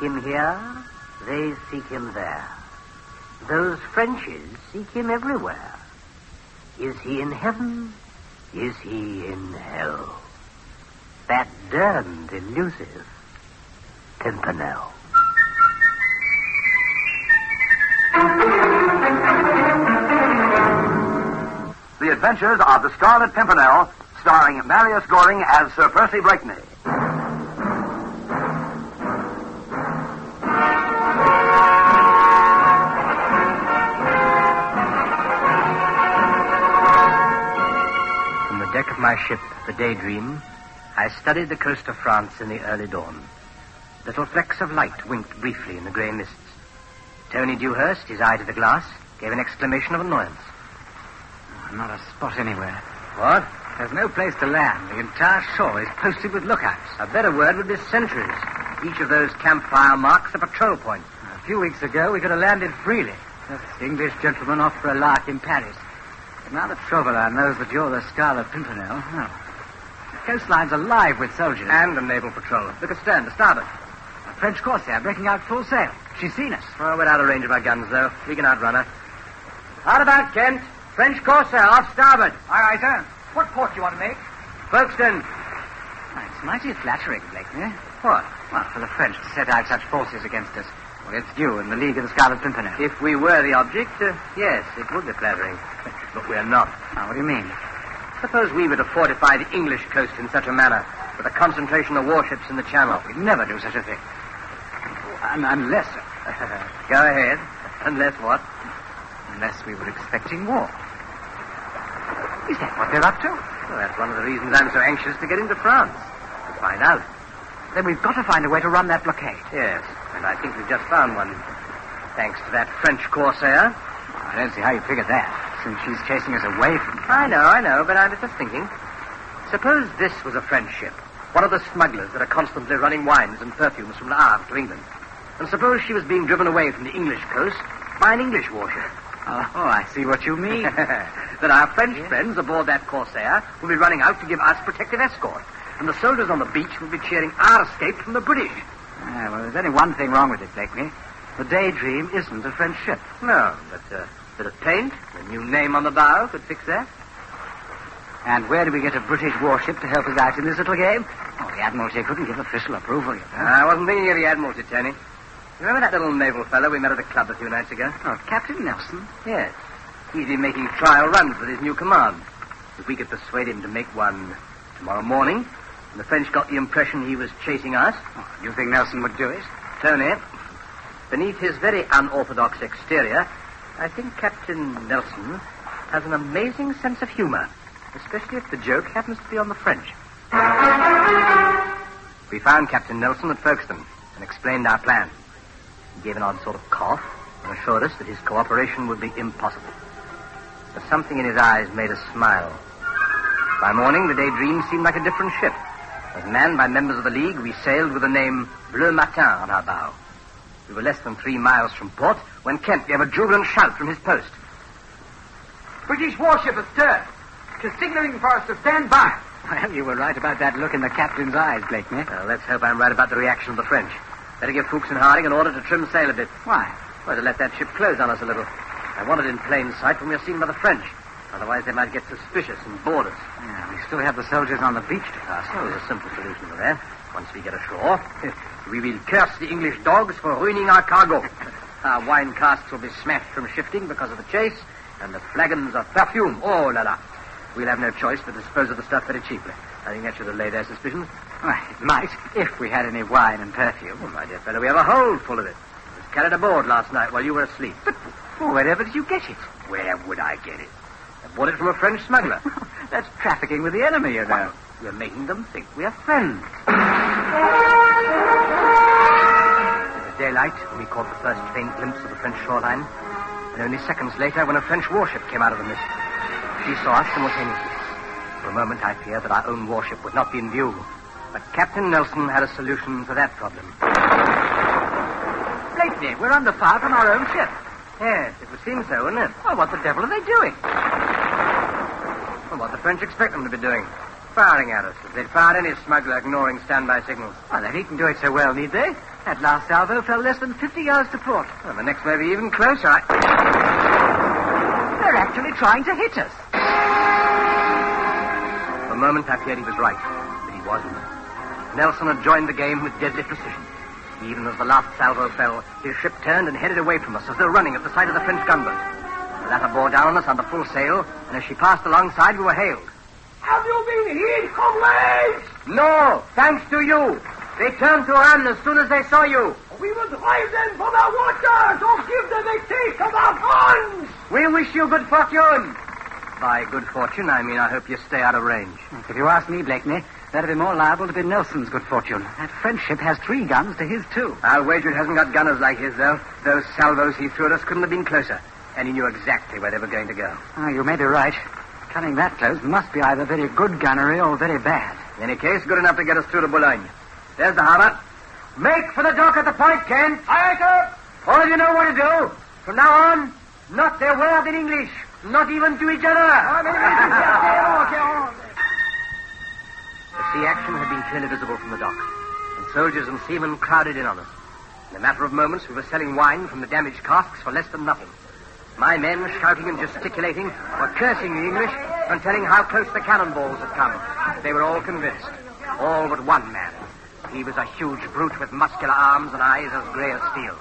him here, they seek him there. Those Frenchies seek him everywhere. Is he in heaven? Is he in hell? That damned elusive Pimpernel. The Adventures of the Scarlet Pimpernel, starring Marius Goring as Sir Percy Blakeney. From the deck of my ship, the Daydream, I studied the coast of France in the early dawn. Little flecks of light winked briefly in the grey mists. Tony Dewhurst, his eye to the glass, gave an exclamation of annoyance. Not a spot anywhere. What? There's no place to land. The entire shore is posted with lookouts. A better word would be sentries. Each of those campfire marks a patrol point. A few weeks ago, we could have landed freely. Just English gentlemen off for a lark in Paris. But now that Chauvelin knows that you're the Scarlet Pimpernel, well, the coastline's alive with soldiers. And a naval patrol. Look astern, to starboard. A French corsair breaking out full sail. She's seen us. Oh, we're out of range of our guns, though. We can outrun her. Hard about, Kent. French corsair, off starboard. Aye, sir. What port do you want to make? Folkestone. It's mighty flattering, Blakeney. What? Well, for the French to set out such forces against us. Well, it's you and the League of the Scarlet Pimpernel. If we were the object, yes, it would be flattering. But we're not. Now, what do you mean? Suppose we were to fortify the English coast in such a manner, with a concentration of warships in the Channel. We'd never do such a thing. Unless... Go ahead. Unless what? Unless we were expecting war. Is that what they're up to? Well, that's one of the reasons I'm so anxious to get into France. To find out. Then we've got to find a way to run that blockade. Yes, and I think we've just found one. Thanks to that French corsair. I don't see how you figured that, since she's chasing us away from France. I know, but I was just thinking. Suppose this was a French ship, one of the smugglers that are constantly running wines and perfumes from Le Havre to England. And suppose she was being driven away from the English coast by an English warship. Oh, I see what you mean. That our French friends aboard that corsair will be running out to give us protective escort. And the soldiers on the beach will be cheering our escape from the British. Well, there's only one thing wrong with it, Blakeney. The Daydream isn't a French ship. No, but a bit of paint, a new name on the bow could fix that. And where do we get a British warship to help us out in this little game? Oh, the Admiralty couldn't give official approval, you know. I wasn't thinking of the Admiralty, Tony. Remember that little naval fellow we met at the club a few nights ago? Oh, Captain Nelson? Yes. He's been making trial runs with his new command. If we could persuade him to make one tomorrow morning, and the French got the impression he was chasing us... Oh, you think Nelson would do it? Tony, beneath his very unorthodox exterior, I think Captain Nelson has an amazing sense of humor, especially if the joke happens to be on the French. We found Captain Nelson at Folkestone and explained our plan. He gave an odd sort of cough and assured us that his cooperation would be impossible. But something in his eyes made us smile. By morning, the Daydream seemed like a different ship. As manned by members of the League, we sailed with the name Bleu Matin on our bow. We were less than 3 miles from port when Kent gave a jubilant shout from his post. British warship astern. She's signaling for us to stand by. Well, you were right about that look in the captain's eyes, Blakeney. Well, let's hope I'm right about the reaction of the French. Better give Fuchs and Harding an order to trim sail a bit. Why? Well, to let that ship close on us a little. I want it in plain sight when we're seen by the French. Otherwise, they might get suspicious and board us. Yeah, we still have the soldiers on the beach to pass. Oh, there's a simple solution to that. Once we get ashore, we will curse the English dogs for ruining our cargo. Our wine casks will be smashed from shifting because of the chase, and the flagons of perfume, oh la la. We'll have no choice but dispose of the stuff very cheaply. I think that should allay their suspicions. Well, it might, if we had any wine and perfume. Oh, my dear fellow, we have a hold full of it. It was carried aboard last night while you were asleep. But wherever did you get it? Where would I get it? I bought it from a French smuggler. That's trafficking with the enemy, you know. We're making them think we are friends. It was daylight when we caught the first faint glimpse of the French shoreline, and only seconds later when a French warship came out of the mist. She saw us simultaneously. For a moment, I feared that our own warship would not be in view. But Captain Nelson had a solution to that problem. Blakeney, we're under fire from our own ship. Yes, it would seem so, wouldn't it? Oh, what the devil are they doing? Well, what the French expect them to be doing. Firing at us, as they'd fire any smuggler ignoring standby signals. Well, they needn't do it so well, need they? That last salvo fell less than 50 yards to port. Well, the next may be even closer. They're actually trying to hit us. For a moment, I feared he was right, but he wasn't. Nelson had joined the game with deadly precision. Even as the last salvo fell, his ship turned and headed away from us as though running at the sight of the French gunboat. The latter bore down on us under full sail, and as she passed alongside, we were hailed. Have you been hit, comrades? No, thanks to you. They turned to run as soon as they saw you. We will drive them from our waters or give them a taste of our guns. We wish you good fortune. By good fortune, I mean I hope you stay out of range. If you ask me, Blakeney, that'd be more liable to be Nelson's good fortune. That French ship has 3 guns to his 2. I'll wager it hasn't got gunners like his, though. Those salvos he threw at us couldn't have been closer. And he knew exactly where they were going to go. Oh, you may be right. Coming that close must be either very good gunnery or very bad. In any case, good enough to get us through to Boulogne. There's the harbor. Make for the dock at the point, Kent. Aye, sir. All of you know what to do. From now on, not a word in English. Not even to each other. The sea action had been clearly visible from the dock, and soldiers and seamen crowded in on us. In a matter of moments, we were selling wine from the damaged casks for less than nothing. My men, shouting and gesticulating, were cursing the English and telling how close the cannonballs had come. They were all convinced. All but one man. He was a huge brute with muscular arms and eyes as grey as steel.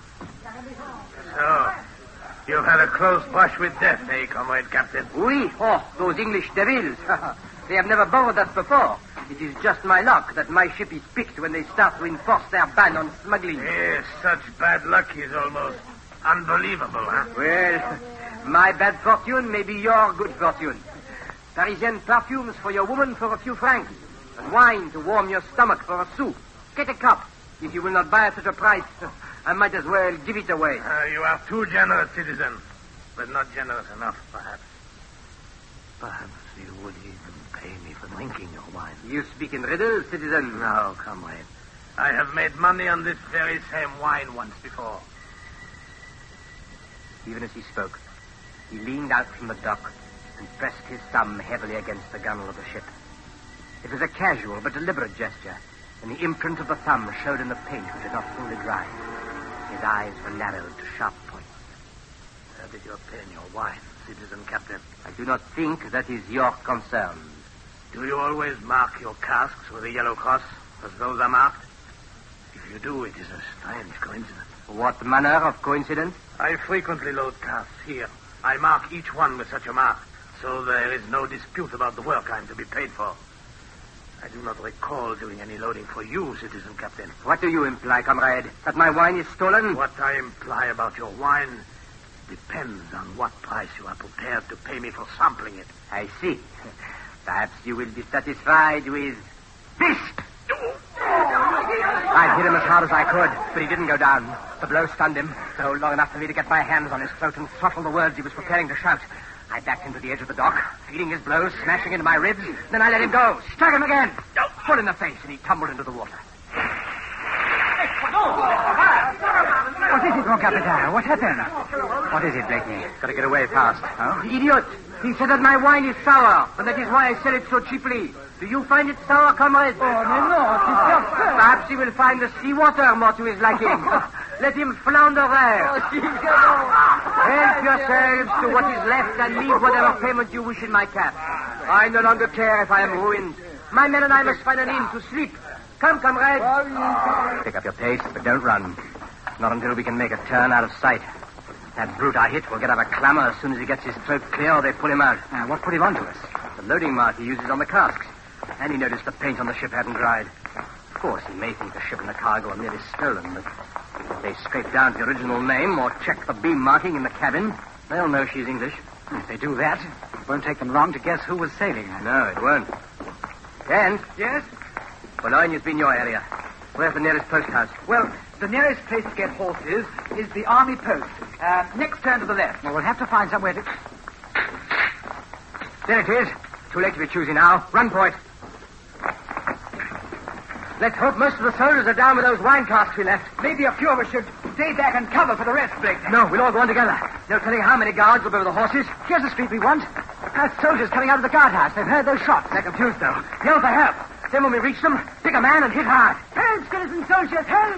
So, you've had a close brush with death, eh, comrade captain? Oui, oh, those English devils. They have never bothered us before. It is just my luck that my ship is picked when they start to enforce their ban on smuggling. Yes, such bad luck is almost unbelievable, huh? Well, my bad fortune may be your good fortune. Parisian perfumes for your woman for a few francs. And wine to warm your stomach for a sou. Get a cup. If you will not buy at such a price, I might as well give it away. You are too generous, citizen. But not generous enough, perhaps. Perhaps you would even pay me for drinking your wine. You speak in riddles, citizen. No, comrade. I have made money on this very same wine once before. Even as he spoke, he leaned out from the dock and pressed his thumb heavily against the gunwale of the ship. It was a casual but deliberate gesture, and the imprint of the thumb showed in the paint which had not fully dried. His eyes were narrowed to sharp points. Where did you obtain your wine, citizen captain? I do not think that is your concern. Do you always mark your casks with a yellow cross, as those are marked? If you do, it is a strange coincidence. What manner of coincidence? I frequently load casks here. I mark each one with such a mark, so there is no dispute about the work I am to be paid for. I do not recall doing any loading for you, citizen captain. What do you imply, comrade? That my wine is stolen? What I imply about your wine depends on what price you are prepared to pay me for sampling it. I see. Perhaps you will be satisfied with this. I hit him as hard as I could, but he didn't go down. The blow stunned him, so long enough for me to get my hands on his throat and throttle the words he was preparing to shout. I backed him to the edge of the dock, feeling his blows smashing into my ribs. Then I let him go, struck him again. Full in the face, and he tumbled into the water. What is it, mon capitaine? What happened? What is it, Blakeney? Got to get away fast. Oh? Idiot! He said that my wine is sour, and that is why I sell it so cheaply. Do you find it sour, comrade? Oh, no, Perhaps he will find the seawater more to his liking. Let him flounder there. Help yourselves to what is left and leave whatever payment you wish in my cash. I no longer care if I am ruined. My men and I must find an inn to sleep. Come, comrade. Pick up your pace, but don't run. Not until we can make a turn out of sight. That brute I hit will get up a clamor as soon as he gets his throat clear or they pull him out. What put him onto us? The loading mark he uses on the casks. And he noticed the paint on the ship hadn't dried. Of course, he may think the ship and the cargo are nearly stolen, but if they scrape down to the original name or check the beam marking in the cabin, they'll know she's English. If they do that, it won't take them long to guess who was sailing her. No, it won't. And Yes? Bologna's been your area. Where's the nearest post house? Well, the nearest place to get horses is the army post. Next turn to the left. Well, we'll have to find somewhere to... There it is. Too late to be choosy now. Run for it. Let's hope most of the soldiers are down with those wine casks we left. Maybe a few of us should stay back and cover for the rest, Blake. No, we'll all go on together. No telling how many guards will be with the horses. Here's the street we want. That's soldiers coming out of the guardhouse. They've heard those shots. They're confused, though. Yell for help. Then when we reach them, pick a man and hit hard. Help, citizen soldiers, help!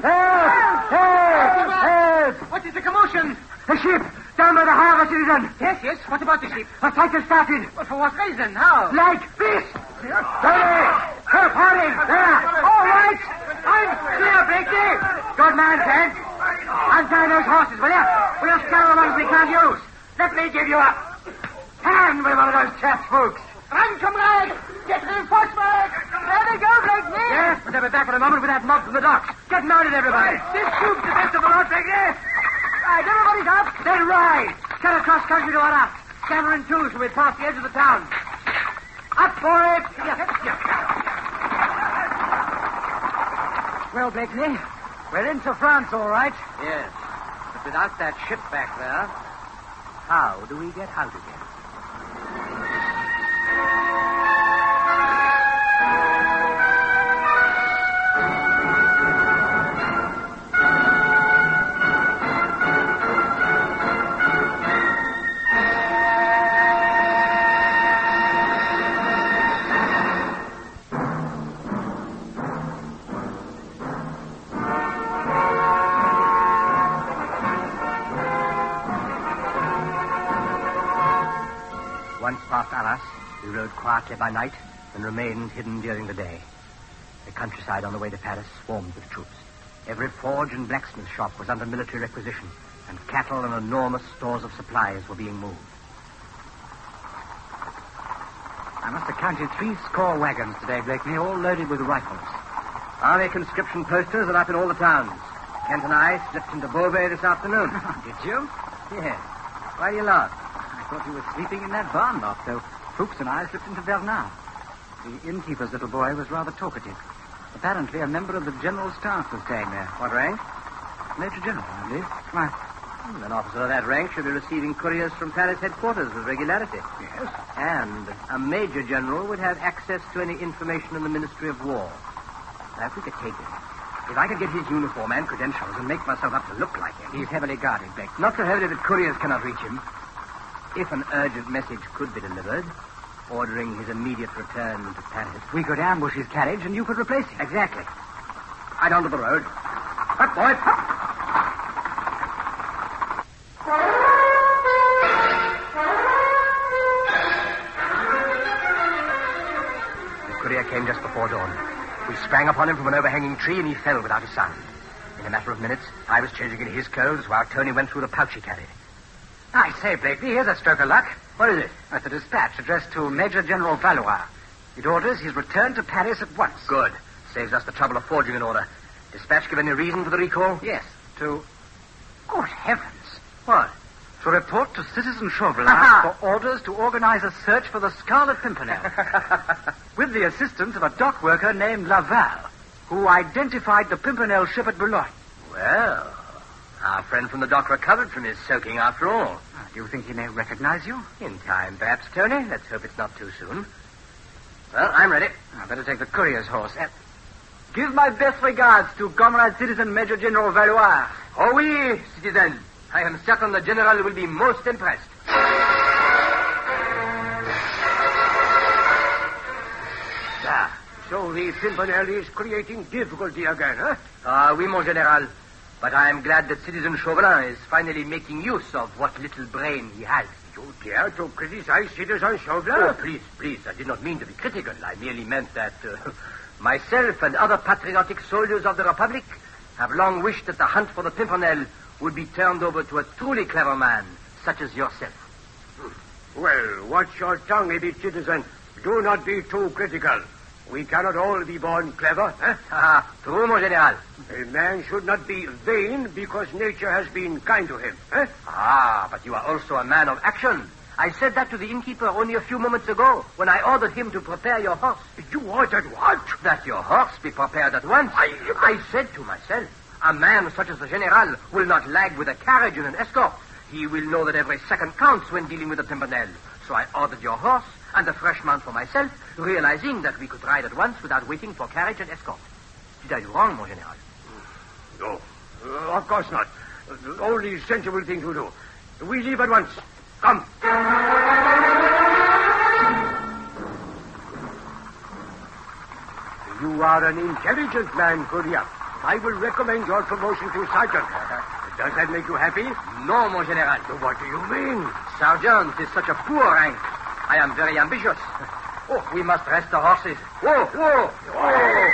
Help! What is the commotion? The ship! Down by the harbor, citizen! Yes. What about the ship? A fight has started! But for what reason? How? Like this! Hurry! Help, hurry! There! All right! I'm clear, Blakely! Good man, Ted. Untie those horses, will you? We'll scare the ones we can't use. Let me give you a hand with one of those chaps, folks. Run, comrade! Get reinforcements! There they go, Blakely! Yes, but they'll be back in a moment with that mob from the docks. Get mounted, everybody. This troop's the best of the lot, Blakely! Right, everybody's up. Then ride. Cut across country to our left. Scanner in two till we pass the edge of the town. Up for it! Well, Blakeney, we're into France, all right. Yes, but without that ship back there, how do we get out again? Once past Arras, we rode quietly by night and remained hidden during the day. The countryside on the way to Paris swarmed with troops. Every forge and blacksmith shop was under military requisition, and cattle and enormous stores of supplies were being moved. I must have counted 30 wagons today, Blakeney, all loaded with rifles. Army conscription posters are up in all the towns. Kent and I slipped into Beauvais this afternoon. Did you? Yes. Why do you laugh? I thought you were sleeping in that barn loft, though Fuchs and I slipped into Vernon. The innkeeper's little boy was rather talkative. Apparently a member of the General Staff was staying there. What rank? Major General, I believe. Why? An officer of that rank should be receiving couriers from Paris headquarters with regularity. Yes. And a major general would have access to any information in the Ministry of War. Now, if we could take him, if I could get his uniform and credentials and make myself up to look like him. He's heavily guarded, Blake. Not so heavily that couriers cannot reach him. If an urgent message could be delivered, ordering his immediate return to Paris. We could ambush his carriage and you could replace him. Exactly. Right onto the road. Up, boy. The courier came just before dawn. We sprang upon him from an overhanging tree and he fell without a sound. In a matter of minutes, I was changing into his clothes while Tony went through the pouch he carried. I say, Blakely, here's a stroke of luck. What is it? That's a dispatch addressed to Major General Valois. It orders his return to Paris at once. Good. Saves us the trouble of forging an order. Dispatch give any reason for the recall? Yes, to... Good heavens. What? To report to Citizen Chauvelin Aha! for orders to organize a search for the Scarlet Pimpernel. With the assistance of a dock worker named Laval, who identified the Pimpernel ship at Boulogne. Well, our friend from the dock recovered from his soaking after all. Do you think he may recognize you? In time, perhaps, Tony. Let's hope it's not too soon. Well, I'm ready. I'd better take the courier's horse. Give my best regards to Comrade Citizen Major General Valois. Oh, oui, citizen. I am certain the general will be most impressed. So the Pimpernel is creating difficulty again, huh? Oui, mon général. But I am glad that Citizen Chauvelin is finally making use of what little brain he has. You dare to criticize Citizen Chauvelin? Oh, please. I did not mean to be critical. I merely meant that myself and other patriotic soldiers of the Republic have long wished that the hunt for the Pimpernel would be turned over to a truly clever man, such as yourself. Well, watch your tongue a bit, citizen. Do not be too critical. We cannot all be born clever, eh? True, mon général. A man should not be vain because nature has been kind to him, eh? But you are also a man of action. I said that to the innkeeper only a few moments ago when I ordered him to prepare your horse. You ordered what? That your horse be prepared at once. I said to myself, a man such as the General will not lag with a carriage and an escort. He will know that every second counts when dealing with the Pimpernel. So I ordered your horse and a fresh mount for myself, realizing that we could ride at once without waiting for carriage and escort. Did I do wrong, mon General? No, of course not. The only sensible thing to do. We leave at once. Come. You are an intelligent man, Courier. I will recommend your promotion to sergeant. Does that make you happy? No, mon général. What do you mean? Sergeant is such a poor rank. I am very ambitious. Oh, we must rest the horses. Whoa, whoa, whoa.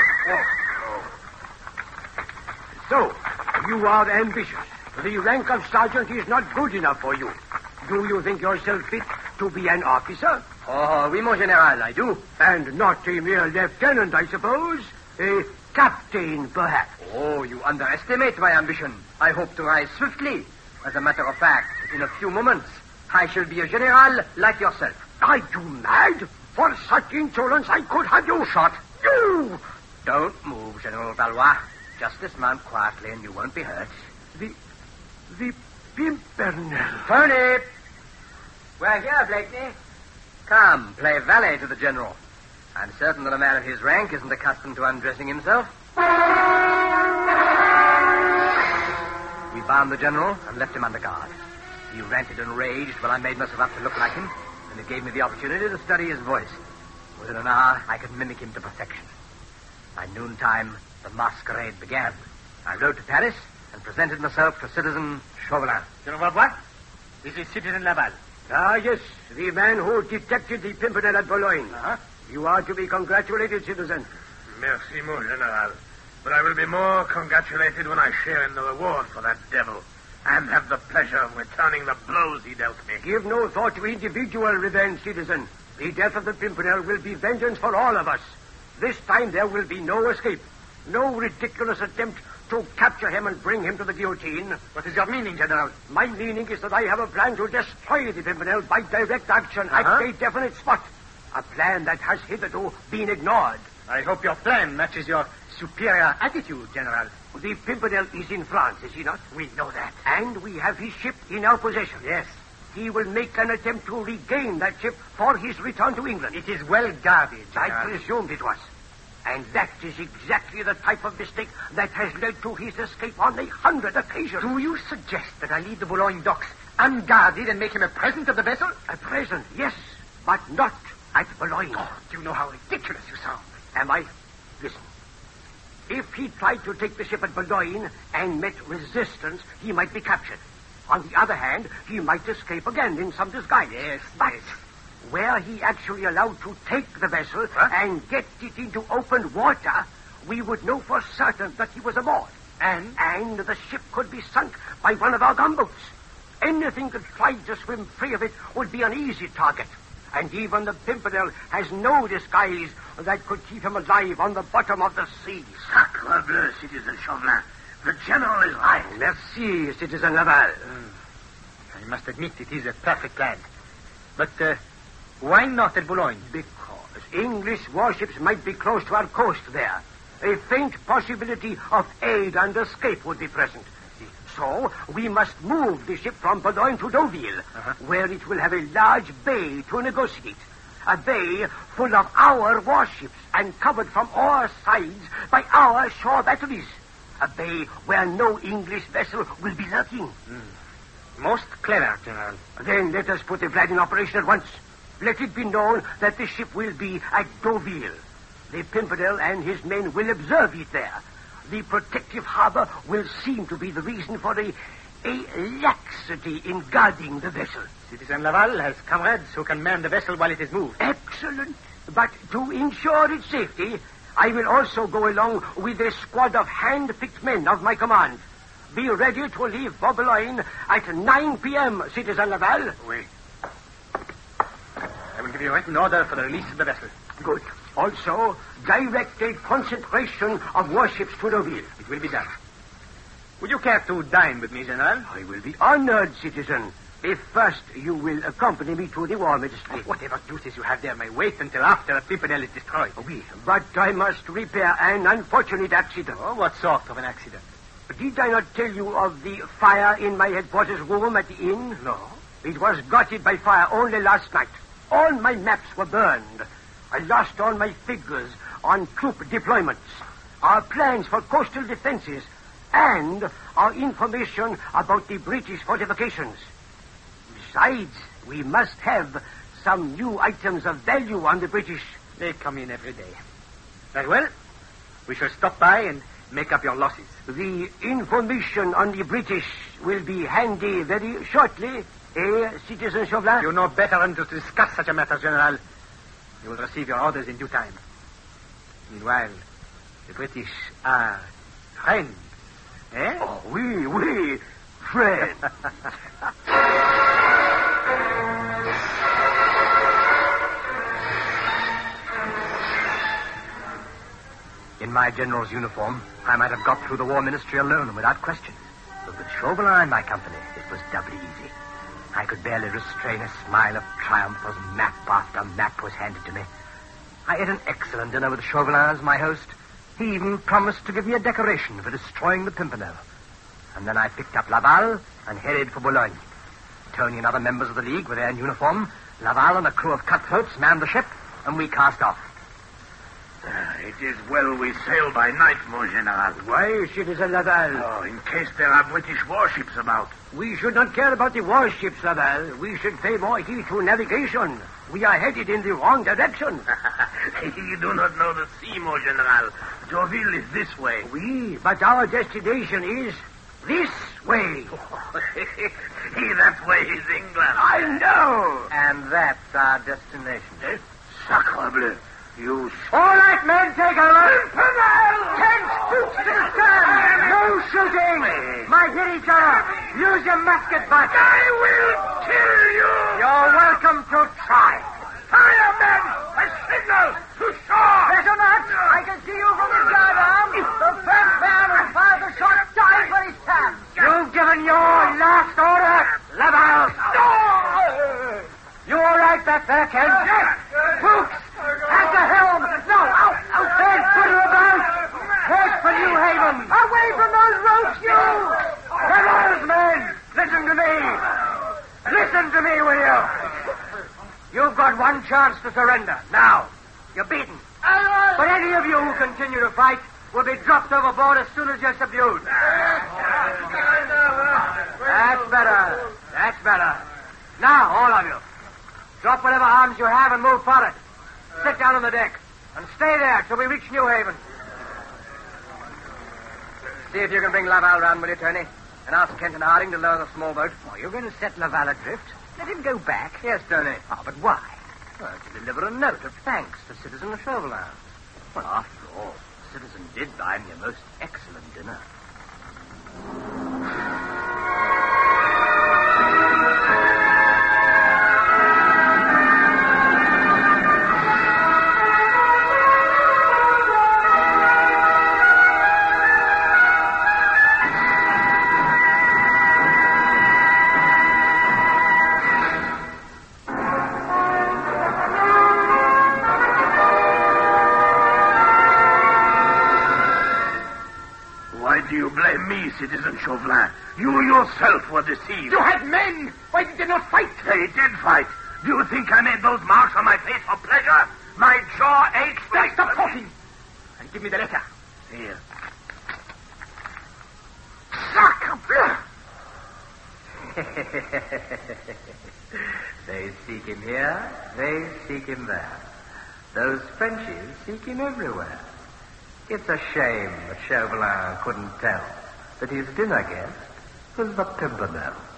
So, you are ambitious. The rank of sergeant is not good enough for you. Do you think yourself fit to be an officer? Oh, oui, mon général, I do. And not a mere lieutenant, I suppose? A captain, perhaps? Oh, you underestimate my ambition. I hope to rise swiftly. As a matter of fact, in a few moments, I shall be a general like yourself. Are you mad? For such insolence, I could have you shot. You! Don't move, General Valois. Just dismount quietly and you won't be hurt. The Pimpernel. Turnip! We're here, Blakeney. Come, play valet to the general. I'm certain that a man of his rank isn't accustomed to undressing himself. We bound the general and left him under guard. He ranted and raged while I made myself up to look like him, and it gave me the opportunity to study his voice. Within an hour, I could mimic him to perfection. By noontime, the masquerade began. I rode to Paris and presented myself to Citizen Chauvelin. General Valois, this is Citizen Laval. Ah, yes, the man who detected the Pimpernel at Boulogne. Uh-huh. You are to be congratulated, citizen. Merci, mon général. But I will be more congratulated when I share in the reward for that devil and have the pleasure of returning the blows he dealt me. Give no thought to individual revenge, citizen. The death of the Pimpernel will be vengeance for all of us. This time there will be no escape. No ridiculous attempt to capture him and bring him to the guillotine. What is your meaning, General? My meaning is that I have a plan to destroy the Pimpernel by direct action at a definite spot. A plan that has hitherto been ignored. I hope your plan matches your superior attitude, General. The Pimpernel is in France, is he not? We know that. And we have his ship in our possession. Yes. He will make an attempt to regain that ship for his return to England. It is well guarded, I General. presumed it was. And that is exactly the type of mistake that has led to his escape on 100 occasions. Do you suggest that I leave the Boulogne docks unguarded and make him a present of the vessel? A present, yes, but not at Boulogne. Oh, do you know how ridiculous you sound? Am I? Listen. If he tried to take the ship at Boulogne and met resistance, he might be captured. On the other hand, he might escape again in some disguise. Yes, but yes. were he actually allowed to take the vessel and get it into open water, we would know for certain that he was aboard. And the ship could be sunk by one of our gunboats. Anything that tried to swim free of it would be an easy target. And even the Pimpernel has no disguise that could keep him alive on the bottom of the sea. Sacre bleu, Citizen Chauvelin. The General is right. Merci, Citizen Laval. I must admit it is a perfect plan. But why not at Boulogne? Because English warships might be close to our coast there. A faint possibility of aid and escape would be present. So, we must move the ship from Boulogne to Deauville, where it will have a large bay to negotiate. A bay full of our warships and covered from all sides by our shore batteries. A bay where no English vessel will be lurking. Most clever, General. Then let us put the plan in operation at once. Let it be known that the ship will be at Deauville. The Pimpernel and his men will observe it there. The protective harbor will seem to be the reason for a laxity in guarding the vessel. Citizen Laval has comrades who can man the vessel while it is moved. Excellent. But to ensure its safety, I will also go along with a squad of hand-picked men of my command. Be ready to leave for Boulogne at 9 p.m., Citizen Laval. Oui. I will give you a written order for the release of the vessel. Good. Also, direct a concentration of warships to Deauville. It will be done. Would you care to dine with me, General? I will be honored, citizen, if first you will accompany me to the War Ministry. Whatever duties you have there may wait until after the Pimpernel is destroyed. Oui, but I must repair an unfortunate accident. Oh, what sort of an accident? Did I not tell you of the fire in my headquarters room at the inn? No. It was gutted by fire only last night. All my maps were burned. I lost all my figures on troop deployments, our plans for coastal defenses, and our information about the British fortifications. Besides, we must have some new items of value on the British. They come in every day. Very well. We shall stop by and make up your losses. The information on the British will be handy very shortly, Citizen Chauvelin? You know better than to discuss such a matter, General. You will receive your orders in due time. Meanwhile, the British are friends. Eh? Oh, oui, friends. In my general's uniform, I might have got through the War Ministry alone and without question. But with Chauvelin in my company, it was doubly easy. I could barely restrain a smile of triumph as map after map was handed to me. I ate an excellent dinner with Chauvelin as my host. He even promised to give me a decoration for destroying the Pimpernel. And then I picked up Laval and headed for Boulogne. Tony and other members of the League were there in uniform. Laval and a crew of cutthroats manned the ship, and we cast off. It is well we sail by night, mon general. Why, Citizen Laval? Oh, in case there are British warships about. We should not care about the warships, Laval. We should pay more heed to navigation. We are headed in the wrong direction. You do not know the sea, mon general. Deauville is this way. Oui, but our destination is this way. That way is England. I know. And that's our destination. Sacre bleu. You... All right, men, take a look. Tents, boots to the stern. No shooting. Might hit each other. Use your musket butt. I will kill you. You're welcome to try. Fire, men. A signal to shore. Better not. I can see you from the yardarm. The first man who fired the shot died where he stands. You've given your last order, Laval. No. You all right back there, Ken? Yes. Fuchs, at the helm. No, out there. Put her about. Head for New Haven. Away from those ropes, you. Fellows, men, listen to me. Listen to me, will you? You've got one chance to surrender. Now, you're beaten. But any of you who continue to fight will be dropped overboard as soon as you're subdued. That's better. That's better. Now, all of you, drop whatever arms you have and move forward. Sit down on the deck and stay there till we reach New Haven. See if you can bring Laval round, will you, Tony? And ask Kent and Harding to lower the small boat. Oh, you're going to set Laval adrift? Let him go back. Yes, Tony. Oh, but why? Well, to deliver a note of thanks to Citizen Chauvelin. Well, after all, the citizen did buy me a most excellent dinner. Citizen Chauvelin. You yourself were deceived. You had men. Why did they not fight? They did fight. Do you think I made those marks on my face for pleasure? My jaw aches. Stop talking. And give me the letter. Here. Sacre bleu! They seek him here, they seek him there. Those Frenchies seek him everywhere. It's a shame that Chauvelin couldn't tell that his dinner guest was the Pimpernel.